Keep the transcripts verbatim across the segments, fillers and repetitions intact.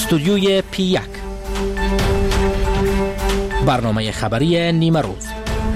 استودیوی پی یک، برنامه خبری نیمه روز.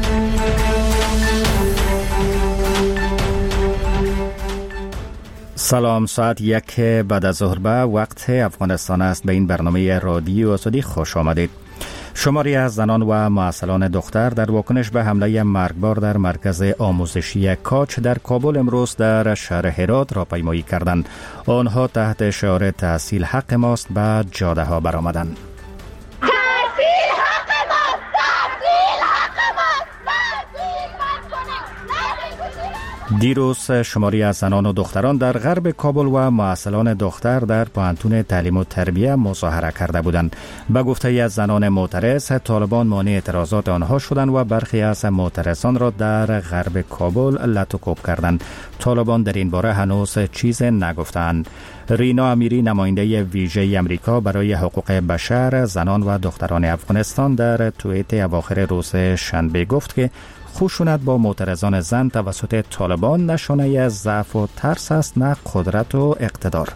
سلام، ساعت یک بعد از ظهر به وقت افغانستان است. به این برنامه رادیو آزادی خوش آمدید. شماری از زنان و معسلان دختر در واکنش به حمله مرگبار در مرکز آموزشی کاچ در کابل امروز در شهر هرات راهپیمایی کردند. آنها تحت شعار تحصیل حق ماست به جاده ها برآمدند. دیروز شماری از زنان و دختران در غرب کابل و معسلان دختر در پوهنتون تعلیم و تربیه مظاهره کرده بودند. به گفته از زنان معترض، طالبان مانع اعتراضات آنها شدند و برخی از معترضان را در غرب کابل لط و کوب کردند. طالبان در این باره هنوز چیز نگفتند. رینا امیری، نماینده ویژه امریکا برای حقوق بشر، زنان و دختران افغانستان، در توییت اواخر روز شنبه گفت که خشونت با معترضان زن توسط طالبان نشانه از ضعف و ترس است، نه قدرت و اقتدار.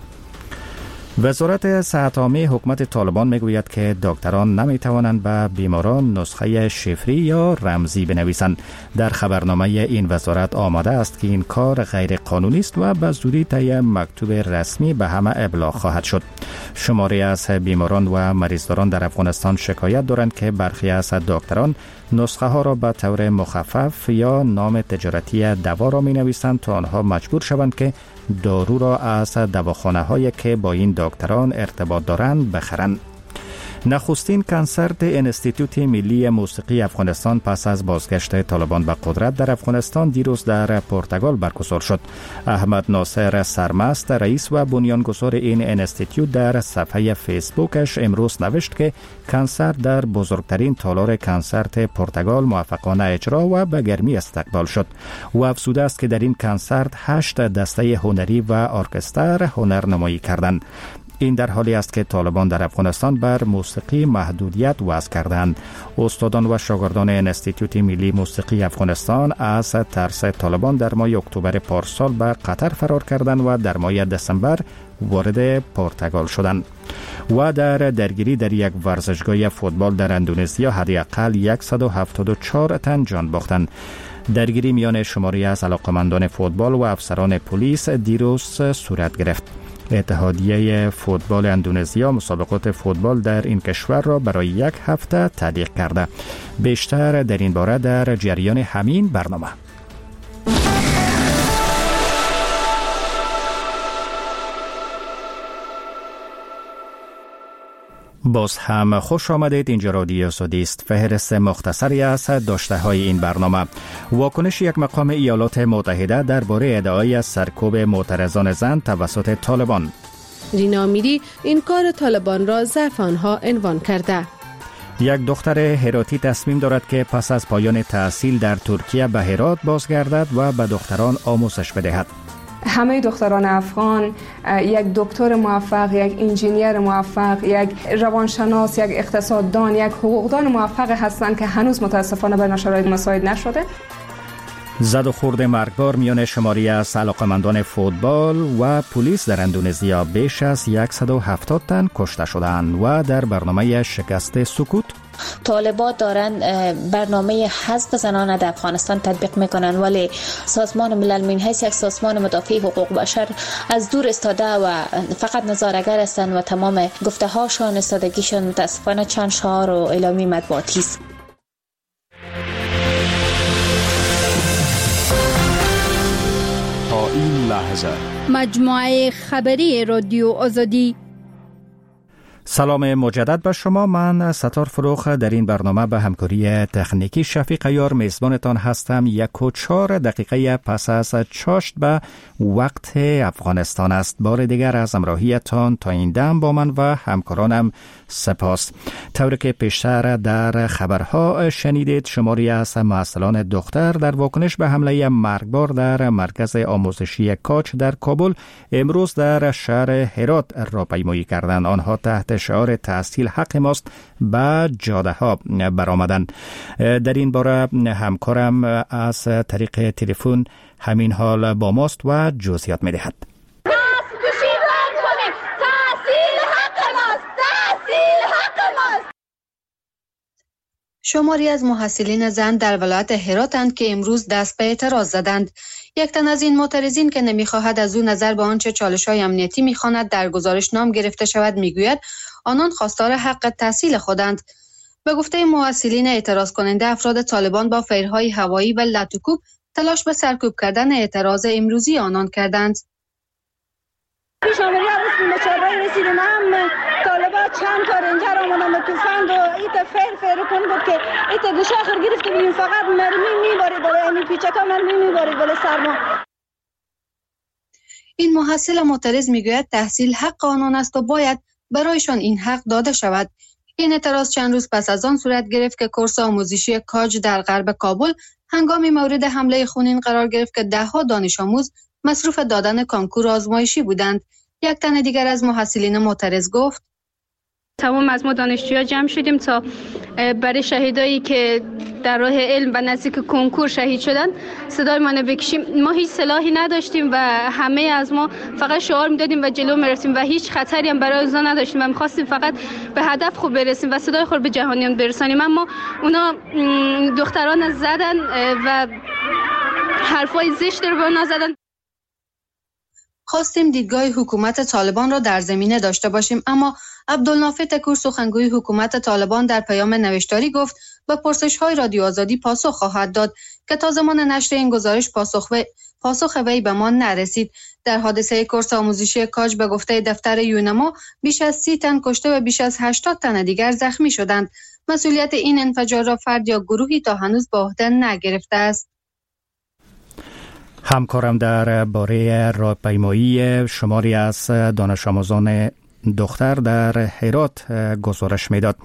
وزارت صحت عامه حکومت طالبان میگوید که دکتران نمیتوانند به بیماران نسخه شفری یا رمزی بنویسند. در خبرنامه این وزارت آمده است که این کار غیر قانونی است و به زودی طی مکتوب رسمی به همه ابلاغ خواهد شد. شماری از بیماران و مریضداران در افغانستان شکایت دارند که برخی از دکتران نسخه ها را به طور مخفف یا نام تجارتی دوا را می نویسند تا آنها مجبور شوند که دارو را از دواخانه هایی که با این دکتران ارتباط دارند بخرند. نخستین کنسرت انستیتوت ملی موسیقی افغانستان پس از بازگشت طالبان به قدرت در افغانستان دیروز در پرتغال برگزار شد. احمد ناصر سرمست، رئیس و بنیانگذار این انستیتوت، در صفحه فیسبوکش امروز نوشت که کنسرت در بزرگترین تالار کنسرت پرتغال موفقانه اجرا و به گرمی استقبال شد. او افزوده است که در این کنسرت هشت دسته هنری و ارکستر هنرنمایی کردند. این در حالی است که طالبان در افغانستان بر موسیقی محدودیت وضع کردند. استادان و شاگردان انستیتوت ملی موسیقی افغانستان از ترس طالبان در ماه اکتبر پارسال به قطر فرار کردند و در ماه دسامبر وارد پرتغال شدند. و در درگیری در یک ورزشگاه فوتبال در اندونزیا حداقل صد و هفتاد و چهار تن جان باختند. درگیری میان شماری از علاقمندان فوتبال و افسران پلیس دیروز صورت گرفت. اتحادیه فوتبال اندونزیا مسابقات فوتبال در این کشور را برای یک هفته تعلیق کرده. بیشتر در این باره در جریان همین برنامه. باز هم خوش آمدید. اینجا رادیو آزادی است. فهرست مختصری از داشته های این برنامه. واکنش یک مقام ایالات متحده درباره ادعای سرکوب معترضان زن توسط طالبان. رینا امیری این کار طالبان را ضعف آنها عنوان کرده. یک دختر هراتی تصمیم دارد که پس از پایان تحصیل در ترکیه به هرات بازگردد و به دختران آموزش بدهد. همه دختران افغان یک دکتر موفق، یک انجینیر موفق، یک روانشناس، یک اقتصاددان، یک حقوقدان موفق هستند که هنوز متاسفانه به نشرات مساعد نشده. زد و خورد مرگبار میان شماری از علاقمندان فوتبال و پلیس در اندونزیا، بیش از صد و هفتاد تن کشته شدند. و در برنامه شکست سکوت، طالبان دارن برنامه حذف زنان در افغانستان تطبیق میکنن، ولی سازمان ملل من حیث یک سازمان مدافع حقوق بشر از دور استاده و فقط نظاره‌گر هستند و تمام گفته هاشون استادگیشون متاسفانه چند شعار و اعلامی مطبوعاتی است. تا این لحظه مجموعه خبری رادیو آزادی. سلام مجدد به شما. من ستار فروخ در این برنامه به همکاری تکنیکی شفیق عیار میزبانتان هستم. یک و چهار دقیقه پس از چاشت به وقت افغانستان است. بار دیگر از همراهیتان تا این دم با من و همکارانم سپاس. طوری که پیشتر در خبرها شنیدید، شماری از معسلان دختر در واکنش به حمله مرگبار در مرکز آموزشی کاچ در کابل امروز در شهر هرات راهپیمایی کردند. آنها تحت شعار تحصیل حق ماست به جاده ها برآمدند. در این باره همکارم از طریق تلفن همین حال با ماست و جزئیات می‌دهد. دست کشید رد کنیم، تحصیل حق ماست، شماری از محصلین زن در ولایت هراتند که امروز دست به اعتراض زدند. یک تن از این معترضین که نمیخواهد از او نظر به آنچه چالش‌های امنیتی میخواند در گزارش نام گرفته شود میگوید آنان خواستار حق تحصیل خودند. به گفته محصلین اعتراض کننده، افراد طالبان با فیرهای هوایی و لطوکوب تلاش به سرکوب کردن اعتراض امروزی آنان کردند. شامری عروس مشابه رسیدیم هم طالبات چند کار اینجا را منم توفند و ایت فیر فیر کن بود که ایت گوشه آخر گرفته بودیم فقط مرمی میبارید بالا، یعنی پیچکا مرمی میبارید بالا سرما. این محصل معترض میگوید تحصیل حق آنان است و باید برایشان این حق داده شود. این اعتراض چند روز پس از آن صورت گرفت که کورس آموزشی کاج در غرب کابل هنگامی مورد حمله خونین قرار گرفت که دهها دانش آموز مصروف دادن کنکور آزمایشی بودند. یک تن دیگر از محصلین معترض گفت تمام از ما دانشجوها جمع شدیم تا برای شهیدایی که در راه علم و نزدیک کنکور شهید شدن صدای ما بکشیم. ما هیچ سلاحی نداشتیم و همه از ما فقط شعار میدادیم و جلو میرفتیم و هیچ خطری هم برای اونا نداشتیم و میخواستیم فقط به هدف خوب برسیم و صدای خود به جهانیان برسانیم. اما اونا دختران زدن و حرفای زشت رو به اونا زدن. خواستیم دیدگاه حکومت طالبان را در زمینه داشته باشیم، اما عبدالنافع تکور سخنگوی حکومت طالبان در پیام نوشتاری گفت به پرسش‌های رادیو آزادی پاسخ خواهد داد که تا زمان نشر این گزارش پاسخ و پاسخ وی به ما نرسید. در حادثه کورس آموزشی کاج به گفته دفتر یونما بیش از سی تن کشته و بیش از هشتاد تن دیگر زخمی شدند. مسئولیت این انفجار را فرد یا گروهی تا هنوز به عهده نگرفته است. همکارم در باره راهپیمایی شماری از دانش آموزان دختر در هرات گزارش میداد.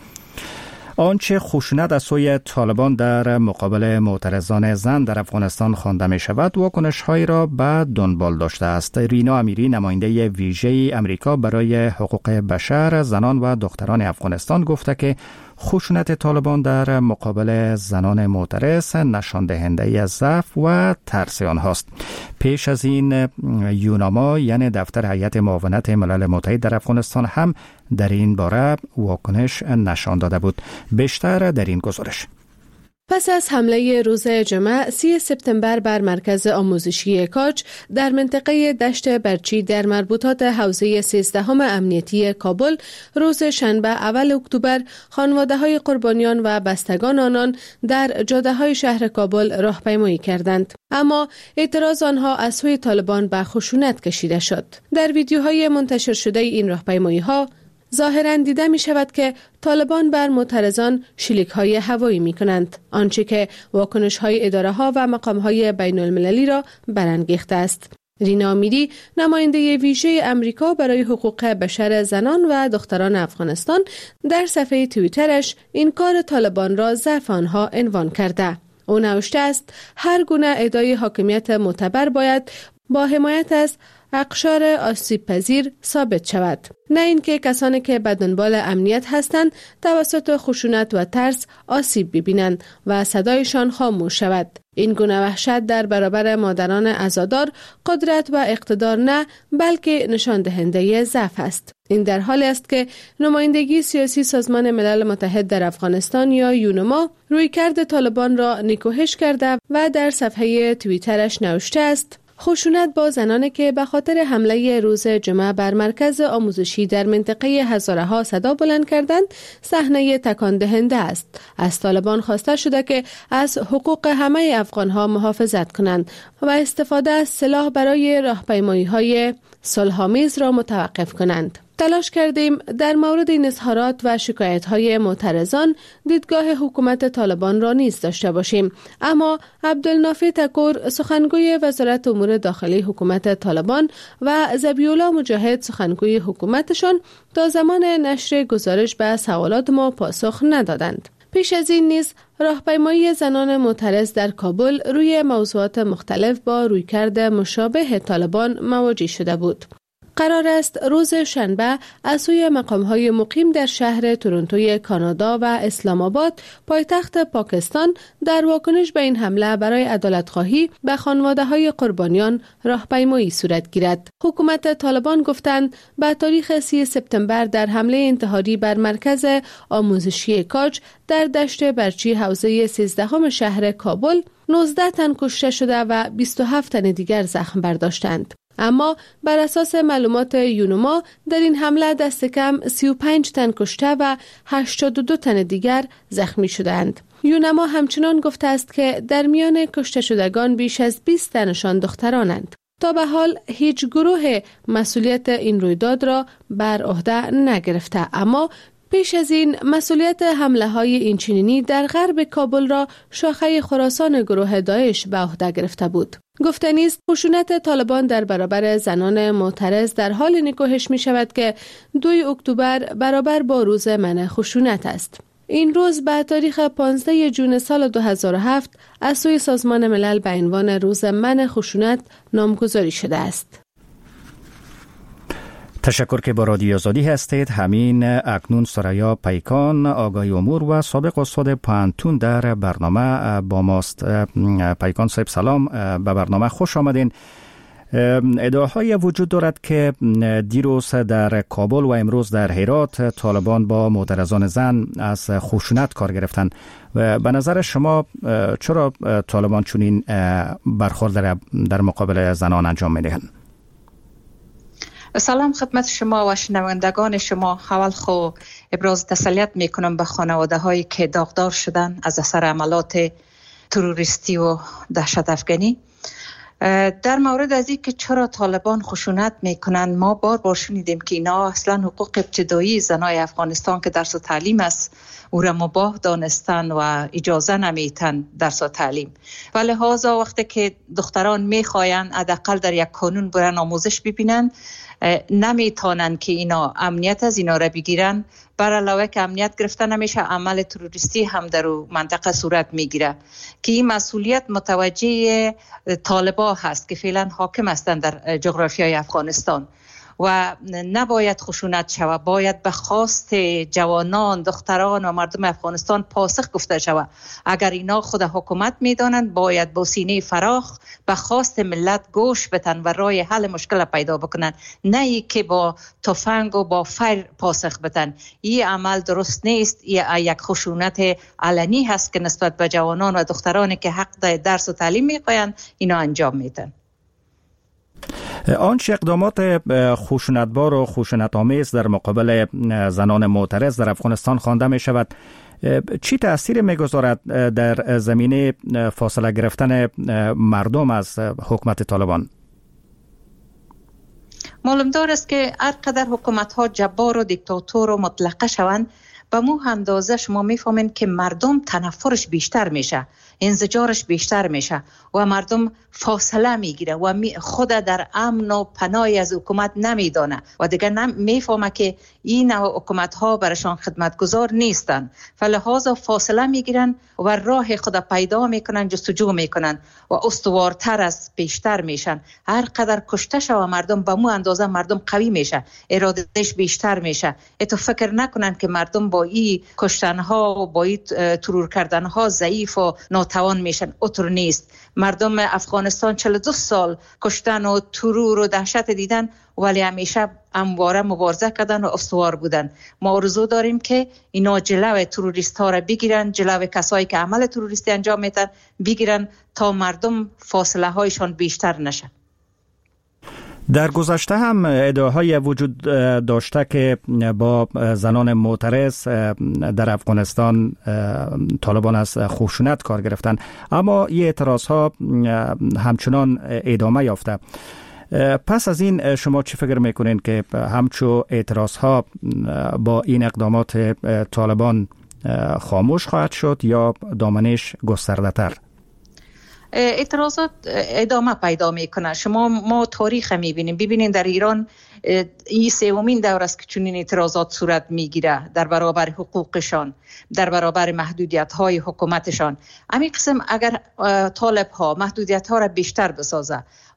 آنچه خشونت از سوی طالبان در مقابل معترضان زن در افغانستان خوانده می شود واکنش‌هایی را به دنبال داشته است. رینا امیری، نماینده ویژه امریکا برای حقوق بشر، زنان و دختران افغانستان گفته که خشونت طالبان در مقابل زنان معترض نشان دهنده ضعف و ترس آنهاست. پیش از این یوناما یعنی دفتر هیئت معاونت ملل متحد در افغانستان هم در این باره واکنش نشان داده بود. بیشتر در این گزارش. پس از حمله روز جمعه سی سپتامبر بر مرکز آموزشی کاج در منطقه دشت برچی در مربوطات حوزه سیزدهم امنیتی کابل، روز شنبه اول اکتبر خانواده‌های قربانیان و بستگان آنان در جاده‌های شهر کابل راهپیمایی کردند. اما اعتراض آنها از سوی طالبان به خشونت کشیده شد. در ویدیوهای منتشر شده این راهپیمایی‌ها ظاهراً دیده می شود که طالبان بر معترضان شلیک های هوایی می کنند، آنچه که واکنش های اداره ها و مقام های بین المللی را برانگیخته است. رینا امیری، نماینده ویژه امریکا برای حقوق بشر زنان و دختران افغانستان، در صفحه توییترش این کار طالبان را ضعف آنها عنوان کرده. او نوشته است هر گونه ادعای حاکمیت معتبر باید با حمایت از اقشار آسیب پذیر ثابت شود، نه اینکه کسانی که به دنبال امنیت هستند توسط خشونت و ترس آسیب ببینند و صدایشان خاموش شود. این گونه وحشت در برابر مادران عزادار قدرت و اقتدار نه، بلکه نشان دهنده ضعف است. این در حالی است که نمایندگی سیاسی سازمان ملل متحد در افغانستان یا یونما رویکرد طالبان را نکوهش کرده و در صفحه توییترش نوشته است خشونت با زنانی که به خاطر حمله روز جمعه بر مرکز آموزشی در منطقه هزاره ها صدا بلند کردند صحنه تکان دهنده است. از طالبان خواسته شده که از حقوق همه افغان ها محافظت کنند و استفاده از سلاح برای راهپیمایی های صلح‌آمیز را متوقف کنند. تلاش کردیم در مورد این اظهارات و شکایت‌های معترضان دیدگاه حکومت طالبان را نیز داشته باشیم، اما عبدالنافع تکور، سخنگوی وزارت امور داخلی حکومت طالبان، و ذبیح‌الله مجاهد، سخنگوی حکومتشان، تا زمان نشر گزارش به سوالات ما پاسخ ندادند. پیش از این نیز راهپیمایی زنان معترض در کابل روی موضوعات مختلف با رویکرد مشابه طالبان مواجه شده بود. قرار است روز شنبه از سوی مقام‌های مقیم در شهر تورنتوی کانادا و اسلام آباد پایتخت پاکستان در واکنش به این حمله برای عدالت‌خواهی به خانواده‌های قربانیان راهپیمایی صورت گیرد. حکومت طالبان گفتند به تاریخ سی سپتامبر در حمله انتحاری بر مرکز آموزشی کاج در دشت برچی حوزه سیزدهم شهر کابل نوزده تن کشته شده و بیست و هفت تن دیگر زخم برداشتند. اما بر اساس معلومات یونما در این حمله دست کم سی و پنج تن کشته و هشتاد و دو تن دیگر زخمی شدند. یونما همچنان گفته است که در میان کشته شدگان بیش از بیست تنشان دخترانند. تا به حال هیچ گروه مسئولیت این رویداد را بر عهده نگرفته، اما پیش از این مسئولیت حمله های اینچنینی در غرب کابل را شاخه خراسان گروه داعش به عهده گرفته بود. گفتنی است خشونت طالبان در برابر زنان معترض در حال نکوهش می شود که دوم اکتبر برابر با روز منع خشونت است. این روز به تاریخ پانزدهم ژوئن سال دو هزار و هفت از سوی سازمان ملل به عنوان روز منع خشونت نامگذاری شده است. تشکر که با رادیو آزادی هستید. همین اکنون سریا پیکان آگاهی امور و سابق استاد پانتون در برنامه با ماست. پیکان صاحب سلام، به برنامه خوش آمدین. ادعاهای وجود دارد که دیروز در کابل و امروز در هرات طالبان با معترضان زن از خشونت کار گرفتند. و به نظر شما چرا طالبان چنین برخورد در مقابل زنان انجام می‌دهند؟ سلام خدمت شما و شنوندگان شما. اول خو ابراز تسلیت میکنم به خانواده هایی که داغدار شدن از اثر عملات تروریستی و دهشت افغانی. در مورد از این که چرا طالبان خشونت میکنن، ما بار بار شنیدیم که اینا اصلا حقوق ابتدایی زنای افغانستان که درس و تعلیم است او را مباح دانستن و اجازه نمیتن درس و تعلیم، و لحاظا وقتی که دختران میخواین حداقل در یک کانون برن آموزش ببینن، نمیتونن که اینا امنیت از اینا را بگیرن. بر علاوه که امنیت گرفته نمیشه، عمل تروریستی هم در منطقه صورت میگیره که این مسئولیت متوجه طالبان هست که فعلا حاکم هستند در جغرافیای افغانستان و نباید خشونت شود. باید به خواست جوانان، دختران و مردم افغانستان پاسخ گفته شود. اگر اینا خود حکومت میدانند، باید با سینه فراخ به خواست ملت گوش بدن و راه حل مشکل پیدا بکنن، نه ای که با تفنگ و با فیر پاسخ بدن. این عمل درست نیست. این یک خشونت علنی هست که نسبت به جوانان و دخترانی که حق درس و تعلیم میخواین اینا انجام میدن. آنچه اقدامات خشونتبار و خشونت‌آمیز در مقابل زنان معترض در افغانستان خوانده می شود، چی تأثیر می گذارد در زمینه فاصله گرفتن مردم از حکومت طالبان؟ معلوم دار است که هر قدر حکومت ها جبار و دیکتاتور و مطلقه شوند، به مو اندازه شما میفهمین که مردم تنفرش بیشتر میشه، انزجارش بیشتر میشه و مردم فاصله میگیره و خود در امن و پناهی از حکومت نمیدانه و دیگه میفهمه که این حکومت ها برشان خدمتگزار نیستن، فلحاظا فاصله میگیرن و راه خود پیدا میکنن، جستجو میکنن و استوارتر از بیشتر میشن. هر قدر کشته شوه مردم، به مو اندازه مردم قوی میشه، ارادهش بیشتر میشه. اتو فکر نکنن که مردم با این کشتن ها و با این ترور کردن ها ضعیف و ناتوان میشن. اطور نیست. مردم افغانستان چهل و دو سال کشتن و ترور و دهشت دیدن، ولی همیشه همواره مبارزه کردن و استوار بودن. ما آرزو داریم که اینا جلوی تروریست ها را بگیرن، جلوی کسایی که عمل تروریستی انجام میدن بگیرن تا مردم فاصله هایشان بیشتر نشه. در گذشته هم ادعاهای وجود داشته که با زنان معترض در افغانستان طالبان از خشونت کار گرفتن، اما این اعتراض ها همچنان ادامه یافته. پس از این شما چی فکر میکنین که همچو اعتراض ها با این اقدامات طالبان خاموش خواهد شد یا دامنش گسترده تر؟ اعتراضات ادامه پیدا میکنه. شما ما تاریخ میبینیم، ببینین در ایران این سومین دور است که چنین اعتراضات صورت میگیره در برابر حقوقشان، در برابر محدودیت های حکومتشان. همین قسم اگر طالب ها محدودیت ها را بیشتر بسازه،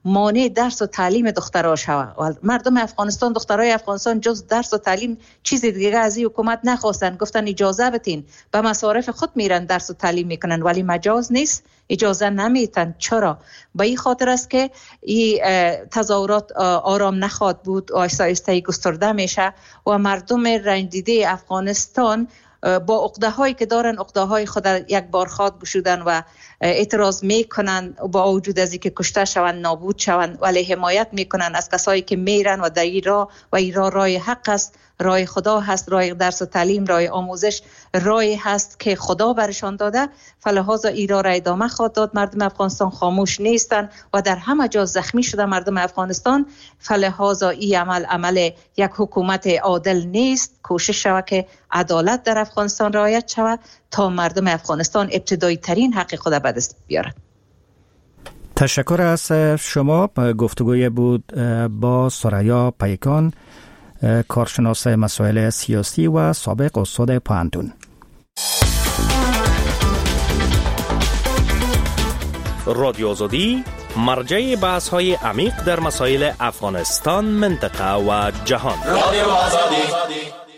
مانع درس و تعلیم دخترها شود. و مردم افغانستان، دخترای افغانستان جز درس و تعلیم چیز دیگه از این حکومت نخواستن. گفتن اجازه بدین، به مصارف خود میرن درس و تعلیم میکنن، ولی مجاز نیست، اجازه نمیتن. چرا؟ به این خاطر است که این تظاهرات آرام نخواد بود، آهسته آهسته گسترده میشه و مردم رنجیده افغانستان با عقده هایی که دارن، عقده های خود یک بار خاک بشودن و اعتراض میکنن، با وجود از اینکه کشته شوند، نابود شوند، ولی حمایت میکنن از کسایی که میرن و در این راه و این راه راه حق است، راه خدا هست، راه درس و تعلیم، راه آموزش، راهی هست که خدا برشان داده. فلهذا این راه را ادامه خواهد داد. مردم افغانستان خاموش نیستن و در همه جا زخمی شده مردم افغانستان. فلهذا این عمل عمل یک حکومت عادل نیست. کوشش شود که عدالت در افغانستان رعایت شود تا مردم افغانستان ابتدایی ترین حق خود به دست بیارند. تشکر از شما. گفتگوی بود با ثریا پیکان، کارشناس مسائل سیاسی و سابق استاد پوهنتون. رادیو آزادی مرجع بحث های عمیق در مسائل افغانستان، منطقه و جهان. رادیو آزادی.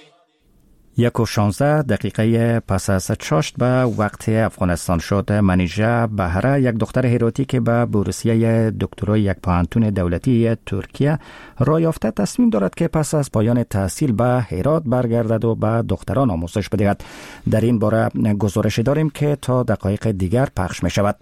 یک و شانزده دقیقه پس از چاشت به وقت افغانستان شد، منیژه بهره، یک دختر هراتی که به بورسیه دکترای یک پوهنتون دولتی ترکیه راه یافته، تصمیم دارد که پس از پایان تحصیل به هرات برگردد و به دختران آموزش بدهد. در این باره گزارش داریم که تا دقایق دیگر پخش می شود.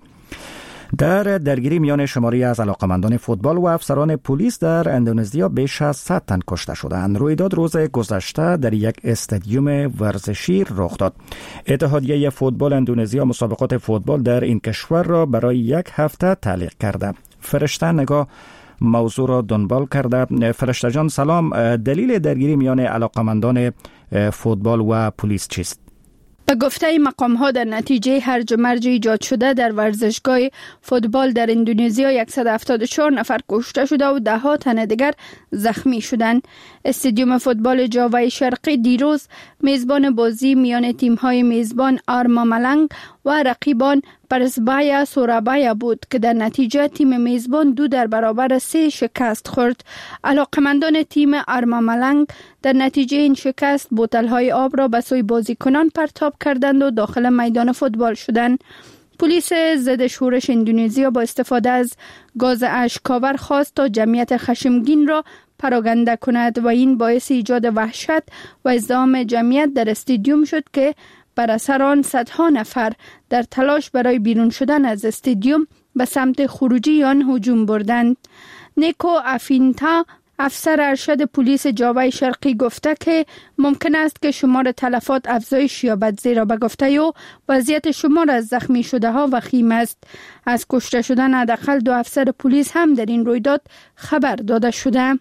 در درگیری میان شماری از علاقمندان فوتبال و افسران پلیس در اندونزیا بیش از صد تن کشته شدند. رویداد روز گذشته در یک استادیوم ورزشی رخ داد. اتحادیه فوتبال اندونزیا مسابقات فوتبال در این کشور را برای یک هفته تعلیق کرده. فرشته نگاه موضوع را دنبال کرده. فرشته جان سلام، دلیل درگیری میان علاقمندان فوتبال و پلیس چیست؟ به گفته مقام ها در نتیجه هرج و مرج ایجاد شده در ورزشگاه فوتبال در اندونزیا صد و هفتاد و چهار نفر کشته شده و ده ها تن دیگر زخمی شدند. استادیوم فوتبال جاوای شرقی دیروز میزبان بازی میان تیم های میزبان آرما ملنگ و رقیبان پرسبایا سورابایا بود که در نتیجه تیم میزبان دو در برابر سه شکست خورد. علاقمندان تیم آرما ملنگ در نتیجه این شکست بوتل های آب را به سوی بازیکنان پرتاب کردند و داخل میدان فوتبال شدند. پلیس ضد شورش اندونزیا با استفاده از گاز اشک‌آور خواست تا جمعیت خشمگین را پراگنده کند و این باعث ایجاد وحشت و ازدحام جمعیت در استادیوم شد که بر اثر آن صدها نفر در تلاش برای بیرون شدن از استادیوم به سمت خروجی آن هجوم بردند. نیکو افینتا، افسر ارشد پلیس جاوای شرقی گفته که ممکن است که شمار تلفات افزایش یابد، زیرا به گفته او وضعیت شمار از زخمی شده ها وخیم است. از کشته شدن حداقل دو افسر پلیس هم در این رویداد خبر داده شده.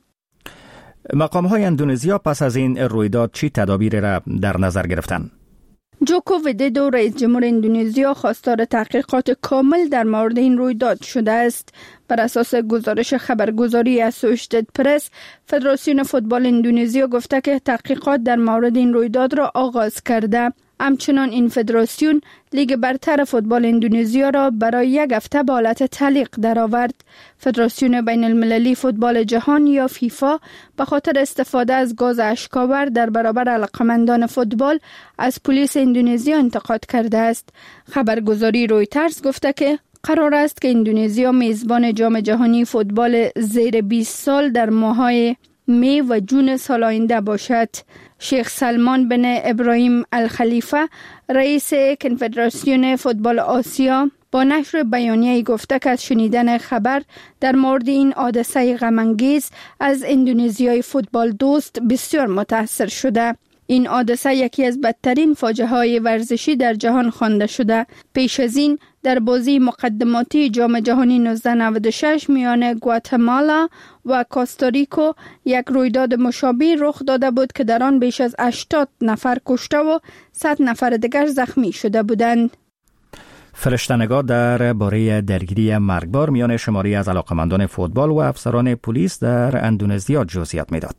مقام های اندونزیا پس از این رویداد چی تدابیر را در نظر گرفتند؟ جوکو ویدودو رئیس جمهور اندونزیا خواستار تحقیقات کامل در مورد این رویداد شده است. بر اساس گزارش خبرگزاری اسوشیتد پرس، فدراسیون فوتبال اندونزیا گفته که تحقیقات در مورد این رویداد را آغاز کرده. همچنان این فدراسیون لیگ برتر فوتبال اندونزیا را برای یک هفته به حالت تعلیق درآورد. فدراسیون بین المللی فوتبال جهان یا فیفا به خاطر استفاده از گاز اشک‌آور در برابر علاقمندان فوتبال از پلیس اندونزیا انتقاد کرده است. خبرگزاری رویترز گفته که قرار است که اندونزیا میزبان جام جهانی فوتبال زیر بیست سال در ماه‌های می و جون سال آینده باشد. شیخ سلمان بن ابراهیم الخلیفه، رئیس کنفدراسیون فوتبال آسیا، با نشر بیانیه‌ای گفته که از شنیدن خبر در مورد این حادثه غم‌انگیز از اندونزیای فوتبال دوست بسیار متاثر شده. این حادثه یکی از بدترین فاجعه‌های ورزشی در جهان خوانده شده. پیش از این در بازی مقدماتی جام جهانی نوزده نود و شش میان گواتمالا و کوستاریکا یک رویداد مشابه رخ داده بود که در آن بیش از هشتاد نفر کشته و صد نفر دیگر زخمی شده بودند. فرشته‌نگار در باره درگیری مرگبار میان شماری از علاقمندان فوتبال و افسران پلیس در اندونزیا جزئیات میداد.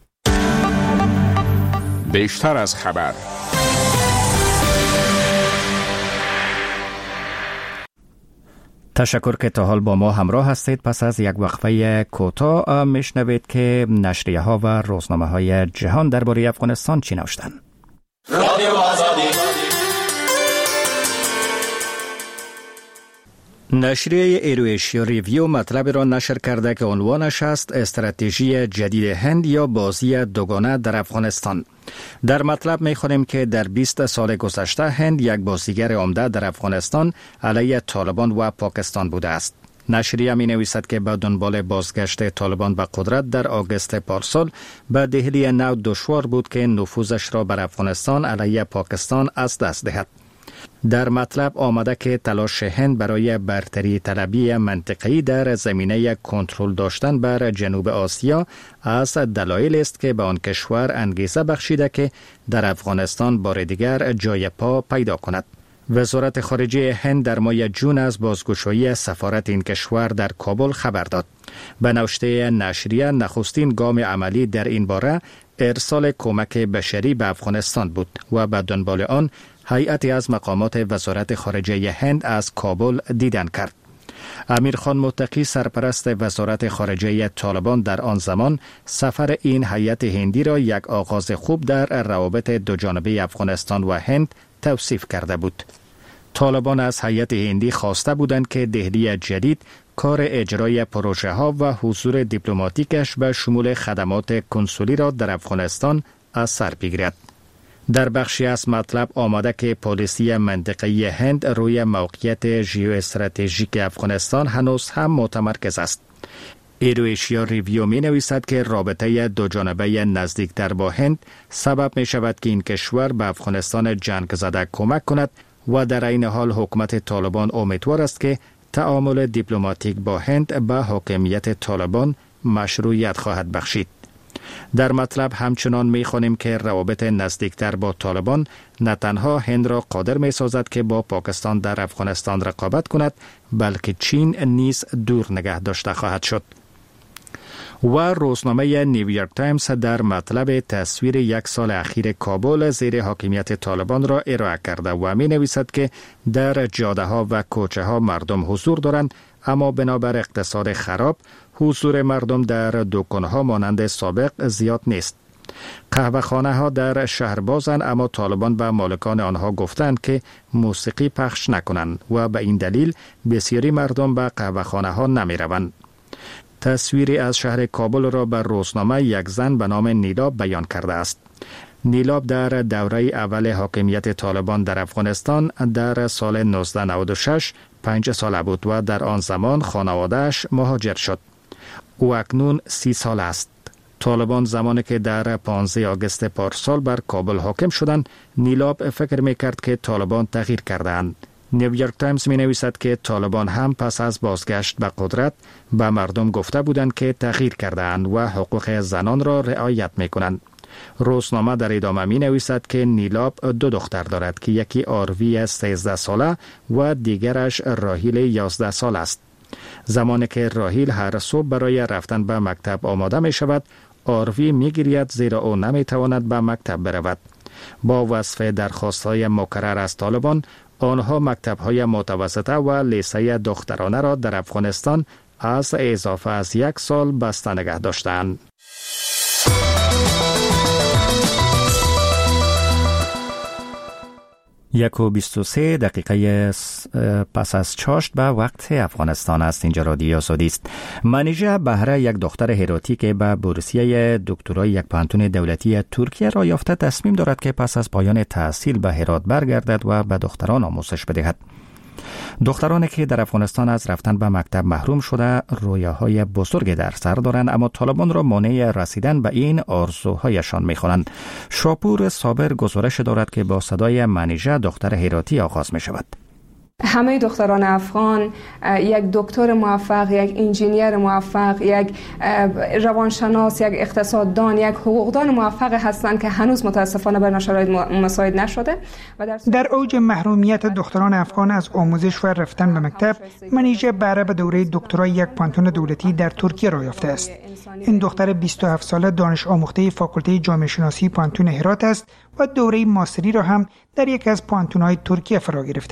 بیشتر از خبر. تشکر که تا حال با ما همراه هستید. پس از یک وقفه کوتاه میشنوید که نشریه ها و روزنامه های جهان درباره افغانستان چی نوشتند. رادیو آزادی. نشریه ایرویشیا ریویو مطلب را نشر کرده که عنوانش است استراتژی جدید هند یا بازی دوگانه در افغانستان. در مطلب می‌خوانیم که در بیست سال گذشته هند یک بازیگر عمده در افغانستان علیه طالبان و پاکستان بوده است. نشریه می نویسد که با دنبال بازگشت طالبان به قدرت در آگوست پارسال به دهلی نو دشوار بود که نفوذش را بر افغانستان علیه پاکستان از دست دهد. در مطلب آمده که تلاش هند برای برتری طلبی منطقه‌ای در زمینه کنترل داشتن بر جنوب آسیا از دلایل است که به آن کشور انگیزه بخشیده که در افغانستان بار دیگر جای پا پیدا کند. وزارت خارجه هند در ماه جون از بازگشایی سفارت این کشور در کابل خبر داد. به نوشته نشریه نخستین گام عملی در این باره ارسال کمک بشری به افغانستان بود و به دنبال آن هیئتی از مقامات وزارت خارجه هند از کابل دیدن کرد. امیر خان متقی سرپرست وزارت خارجه طالبان در آن زمان سفر این هیئت هندی را یک آغاز خوب در روابط دوجانبه افغانستان و هند توصیف کرده بود. طالبان از هیئت هندی خواسته بودند که دهلی جدید کار اجرای پروژه ها و حضور دیپلماتیکش به شمول خدمات کنسولی را در افغانستان از سر بگیرد. در بخشی از مطلب آمده که پالیسی منطقه‌ای هند روی موقعیت ژئواستراتژیک افغانستان هنوز هم متمرکز است. ایرویشیا ریویو می نویسد که رابطه دوجانبه نزدیکتر با هند سبب می شود که این کشور به افغانستان جنگ زده کمک کند و در این حال حکومت طالبان امیدوار است که تعامل دیپلماتیک با هند به حاکمیت طالبان مشروعیت خواهد بخشید. در مطلب همچنان می خوانیم که روابط نزدیکتر با طالبان نه تنها هند را قادر می سازد که با پاکستان در افغانستان رقابت کند، بلکه چین نیز دور نگه داشته خواهد شد. و روزنامه نیویورک تایمز در مطلب تصویر یک سال اخیر کابل زیر حاکمیت طالبان را ارائه کرده و می نویسد که در جاده ها و کوچه ها مردم حضور دارند، اما بنابر اقتصاد خراب حضور مردم در دکان ها مانند سابق زیاد نیست. قهوه خانه ها در شهر بازند، اما طالبان به مالکان آنها گفتند که موسیقی پخش نکنند و به این دلیل بسیاری مردم به قهوه خانه ها نمی روند. تصویری از شهر کابل را بر روزنامه یک زن به نام نیلاب بیان کرده است. نیلاب در دوره اول حاکمیت طالبان در افغانستان در سال نوزده نود و شش پنج ساله بود و در آن زمان خانواده‌اش مهاجر شد. او اکنون سی سال است. طالبان زمانی که در پانزده آگوست پارسال بر کابل حاکم شدند، نیلاب فکر می‌کرد که طالبان تغییر کردند. نیویورک تایمز می نویسد که طالبان هم پس از بازگشت به قدرت به مردم گفته بودند که تغییر کردند و حقوق زنان را رعایت می کنند. روزنامه در ادامه می نویسد که نیلاب دو دختر دارد که یکی آروی سیزده ساله و دیگرش راهیل یازده سال است. زمانی که راهیل هر صبح برای رفتن به مکتب آماده می شود، آروی می گرید زیرا او نمی تواند به مکتب برود. با وصف درخواست‌های مکرر از طالبان، آنها مکتب‌های متوسطه و لیسه دخترانه را در افغانستان از اضافه از یک سال بسته نگه داشتند. یک و بیست و سه دقیقه پس از چاشت به وقت افغانستان است. اینجا رادیو آزادی است. منیژه بهره یک دختر هراتی که به بورسیه دکترای یک پانتون دولتی ترکیه را یافته تصمیم دارد که پس از پایان تحصیل به هرات برگردد و به دختران آموزش بدهد. دخترانی که در افغانستان از رفتن به مکتب محروم شده رویاهای بزرگ در سر دارند، اما طالبان را مانع رسیدن به این آرزوهایشان می‌خوانند. شاپور صابر گزارش دارد که با صدای منیژه دختر هراتی آغاز می‌شود. همه دختران افغان یک دکتر موفق، یک انجینیر موفق، یک روانشناس، یک اقتصاددان، یک حقوقدان موفق هستند که هنوز متاسفانه بر شرایط مساعد نشده. و در, در اوج محرومیت دختران افغان از آموزش و رفتن به مکتب، منیژه بهره به دوره دکترای یک پانتون دولتی در ترکیه را یافته است. این دختر بیست و هفت ساله دانش آموخته فاکولته جامعه شناسی پانتون هرات است و دوره ماستری را هم در یک از پانتون‌های ترکیه فرا گرفته است.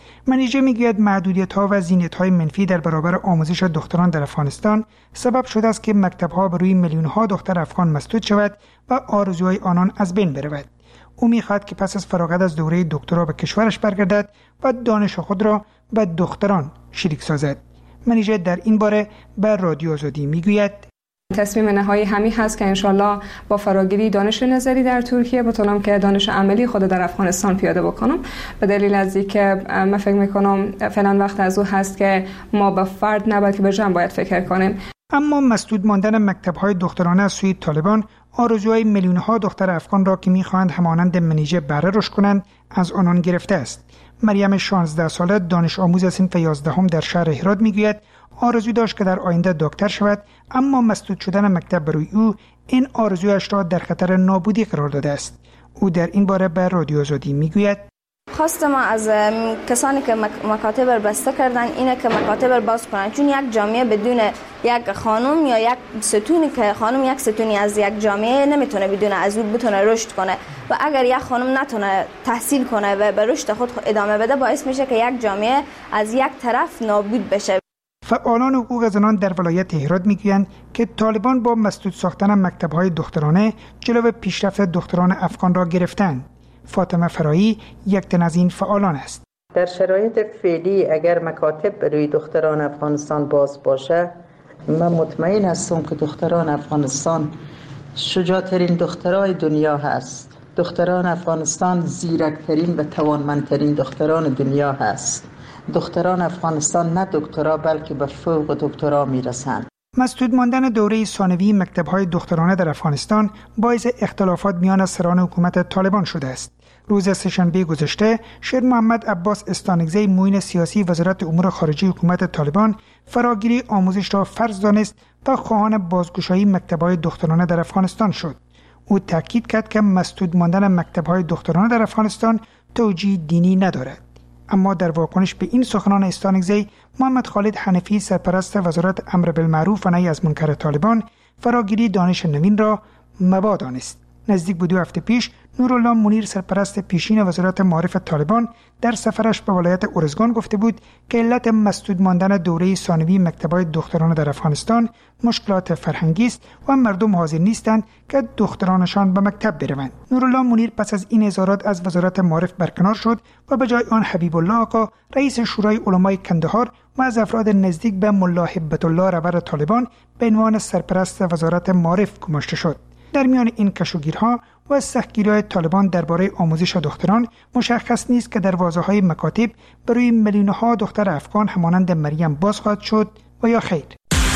منیژه میگوید محدودیت‌ها و زینت‌های منفی در برابر آموزش دختران در افغانستان سبب شده است که مکتب‌ها بر روی میلیون‌ها دختر افغان مسدود شود و آرزوهای آنان از بین برود. او می‌خواهد که پس از فراغت از دوره دکترا به کشورش برگردد و دانش خود را به دختران شریک سازد. منیژه در این باره به رادیو آزادی میگوید تصمیم نهایی همین هست که انشالله با فراگیری دانش نظری در ترکیه بتونم که دانش عملی خود در افغانستان پیاده بکنم، به دلیل از اینکه من فکر میکنم فعلا وقت از او هست که ما به فرد نه بلکه به جمع باید فکر کنیم. اما مسدود ماندن مکتب‌های دخترانه از سوی طالبان آرزوهای میلیون‌ها دختر افغان را که می‌خواهند همانند منیژه بهره رشد کنند از آنان گرفته است. مریم شانزده ساله دانش آموز صنف یازدهم در شهر هرات میگوید آرزو داشت که در آینده دکتر شود، اما مسدود شدن مکتب برای او این آرزویش را در خطر نابودی قرار داده است. او در این باره به رادیو آزادی میگوید خواست ما از کسانی که مکاتب را بسته کردن اینه که مکاتب را باز کنن، چون یک جامعه بدون یک خانم یا یک ستونی که خانم یک ستونی از یک جامعه نمیتونه بدون از اون بتونه رشد کنه و اگر یک خانم نتونه تحصیل کنه و به رشد خود ادامه بده باعث میشه که یک جامعه از یک طرف نابود بشه. فعالان حقوق زنان در ولایت هرات میگویند که طالبان با مسدود ساختن مکتب‌های دخترانه جلو پیشرفت دختران افغان را گرفتند. فاطمه فرایی یک تن از این فعالان است. در شرایط فعلی اگر مکاتب برای دختران افغانستان باز باشه، من مطمئن هستم که دختران افغانستان شجاعترین دخترای دنیا هست. دختران افغانستان زیرکترین و توانمندترین دختران دنیا هست. دختران افغانستان نه دکترا بلکه به فوق دکترا میرسند. مسدود ماندن دوره ثانوی مکتب‌های دخترانه در افغانستان باعث اختلافات میان سران حکومت طالبان شده است. روز سه‌شنبه گذشته شیر محمد عباس استانگزی معین سیاسی وزارت امور خارجه حکومت طالبان فراگیری آموزش را فرض دانست و خواهان بازگشایی مکتب‌های دخترانه در افغانستان شد. او تاکید کرد که مسدود ماندن مکتب‌های دخترانه در افغانستان توجیه دینی ندارد. اما در واکنش به این سخنان استانگزی، محمد خالد حنفی سرپرست وزارت امر بالمعروف و نهی از منکر طالبان فراگیری دانش نوین را مباح دانست. نزدیک به دو هفته پیش نورالله منیر سرپرست پیشین وزارت معارف طالبان در سفرش به ولایت ارزگان گفته بود که علت مسدود ماندن دوره ثانوی مکتب‌های دخترانه در افغانستان مشکلات فرهنگی است و مردم حاضر نیستند که دخترانشان به مکتب بروند. نورالله منیر پس از این اظهارات از وزارت معارف برکنار شد و به جای آن حبیب الله آقا رئیس شورای علمای کندهار و از افراد نزدیک به ملا هبت الله رهبر طالبان به عنوان سرپرست وزارت معارف گماشته شد. در میان این کشوگیرها و سختگیری‌های طالبان درباره آموزش دختران مشخص نیست که دروازه‌های مکاتب برای میلیون‌ها دختر افغان همانند مریم باز خواهد شد و یا خیر.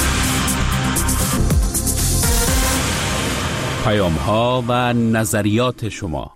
پیام‌ها و نظریات شما.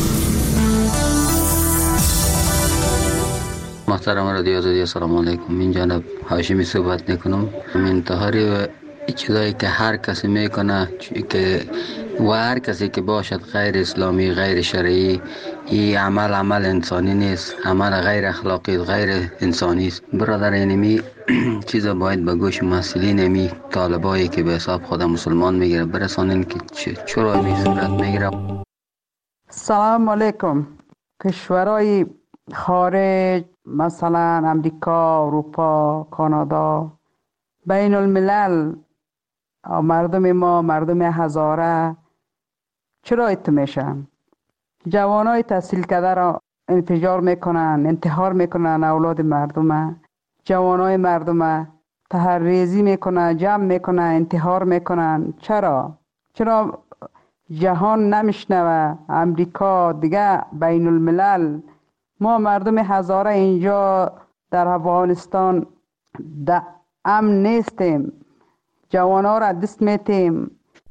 محترم رادیو آزادی، السلام علیکم. من جناب هاشمی صحبت میکنم. انتحاری و چیزایی که هر کسی میکنه که و هر کسی که باشد غیر اسلامی، غیر شرعی، این عمل عمل انسانی نیست، عمل غیر اخلاقی، غیر انسانی است. برادر اینمی چیزا باید به گوش مسئولین امی طالبایی که به حساب خود مسلمان میگیره برسانین که چرا می صورت میگیره. سلام علیکم. کشورهای خارج مثلا امریکا، اروپا، کانادا، بین الملل، مردم ما، مردم هزاره چرا ایت میشن؟ جوانای تحصیل کرده را انفجار میکنن، انتحار میکنن اولاد مردم، جوانای مردم تحریزی میکنن، جمع میکنن، انتحار میکنن. چرا؟ چرا جهان نمیشنوه؟ امریکا دیگه، بین الملل. ما مردم هزاره اینجا در افغانستان در امن نیستیم، جوانان را دست میتیم.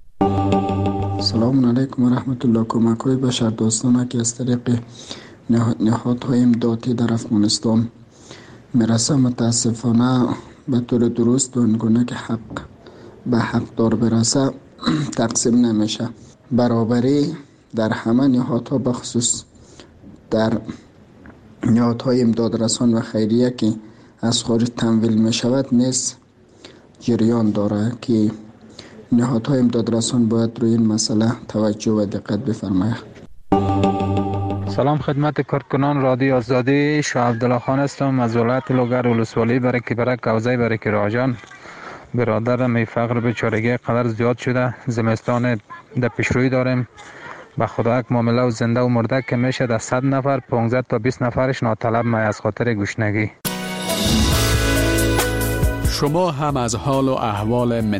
سلام علیکم و رحمت الله. کمک های بشر دوستانه که از طریق نهادهای امدادی در افغانستان میرسه متاسفانه به طور درست و اینگونه که حق به حقدار برسه تقسیم نمیشه. برابری در همه نهادها بخصوص در نهادهای امداد رسان و خیریه که از خارج تمویل می شود نیست جریان داره که نهادهای امداد رسان باید روی این مسئله توجه و دقت بفرماید. سلام خدمت کارکنان رادیو آزادی. شاه عبدالله خان هستم از ولایت لوگر ولسوالی برکی برک کوزه برکی راجان. برادرم ای فقر بیچارگی قدر زیاد شده، زمستان در پیشروی داریم. به خدا یک معامله و زنده و مرده که میشه در صد نفر پانزده تا بیست نفرش ناطلب می از خاطر گشنگی. شما هم از حال و احوال